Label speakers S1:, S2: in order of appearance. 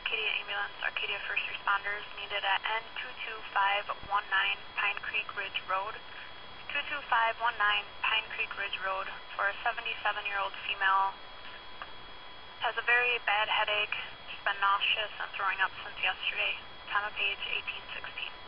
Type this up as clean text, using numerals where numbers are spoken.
S1: Arcadia Ambulance, Arcadia First Responders needed at N22519 Pine Creek Ridge Road. 22519 Pine Creek Ridge Road for a 77-year-old female. Has a very bad headache. She's been nauseous and throwing up since yesterday. Time of page 1816.